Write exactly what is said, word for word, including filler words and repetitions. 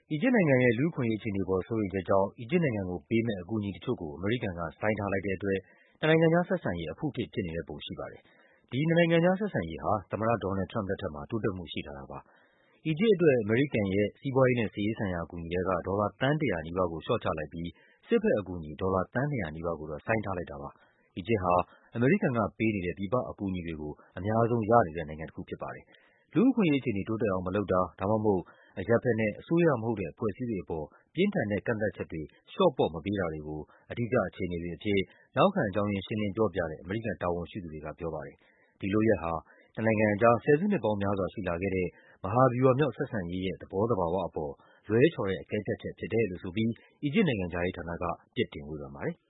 အီဂျစ်နိုင်ငံရဲ့ လူ့အခွင့်အရေးအခြေအနေအပေါ် စိုးရိမ်ချက်ကြောင့် အီဂျစ်နိုင်ငံကိုပေးမယ့် အကူအညီတချို့ကို အမေရိကန်က ဆိုင်းထားလိုက်တဲ့အတွက် နှစ်နိုင်ငံကြားဆက်ဆံရေး အဖုအထစ်ဖြစ်နေတဲ့ပုံ ရှိပါတယ်။ ဒီနှစ်နိုင်ငံကြားဆက်ဆံရေးဟာ သမ္မတ ဒေါ်နယ်လ်ဒ် ထရမ့်ပ် လက်ထက်မှာ တိုးတက်မှုရှိလာတာပါ။ အီဂျစ်အတွက် အမေရိကန်ရဲ့ စီးပွားရေးနဲ့ စစ်ရေးဆိုင်ရာ အကူအညီထဲက ဒေါ်လာ သန်း ၁၀၀ နီးပါးကို လျှော့ချလိုက်ပြီး စစ်ဘက်အကူအညီ ဒေါ်လာ သန်း ၂၀၀ နီးပါးကိုတော့ ဆိုင်းထားလိုက်တာပါ။ အီဂျစ်ဟာ အမေရိကန်ကပေးနေတဲ့ ပြည်ပအကူအညီတွေကို အများဆုံးရနေတဲ့ နိုင်ငံတခုဖြစ်ပါတယ်။ လူ့အခွင့်အရေးအခြေအနေ တိုးတက်အောင်မလုပ်တာ ဒါမှမဟုတ် အရပ်ဘက်နဲ့ အစိုးရမဟုတ်တဲ့ အဖွဲ့အစည်းတွေအပေါ် ပြင်းထန်တဲ့ ကန့်သတ်ချက်တွေ လျှော့ပေါ့မပေးတာတွေကို အဓိကအခြေအနေတွေအဖြစ် နောက်ခံအကြောင်းရင်း ရှင်းလင်းပြောပြတဲ့ အမေရိကန်တာဝန်ရှိသူတွေက ပြောပါတယ်။ ဒီလုပ်ရပ်ဟာ နှစ်နိုင်ငံကြား ဆယ်စုနှစ်ပေါင်းများစွာရှိလာခဲ့တဲ့ မဟာဗျူဟာမြောက် ဆက်ဆံရေးရဲ့ သဘောသဘာဝအပေါ် လွဲချော်တဲ့ အကဲဖြတ်ချက်ဖြစ်တယ်လို့ဆိုပြီး အီဂျစ်နိုင်ငံခြားရေးဌာနက ပြစ်တင်ဝေဖန်ပါတယ်။